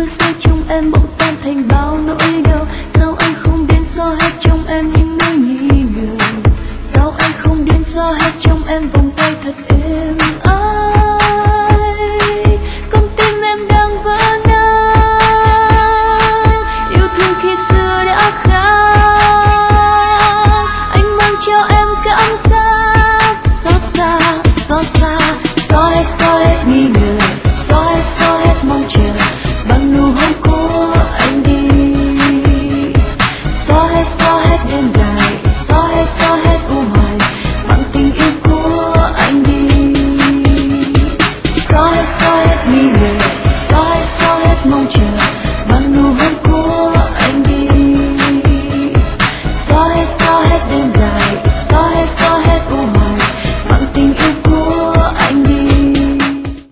mưa rơi trong em bỗng tan thành bao nỗi đau. Sao anh không đến xóa hết trong em những nỗi nghi ngờ? Sao anh không đến xóa hết trong em vòng tay thật êm ái? Con tim em đang vỡ nát, yêu thương khi xưa đã khác. Anh mang cho em cảm giác xót xa, xót xa. Xóa hết nghi ngờ, xóa hết mong chờ bằng nụ hôn của anh đi. Xóa hết đêm dài, xóa hết u hoài bằng tình yêu của anh đi. Xóa hết nghi ngờ.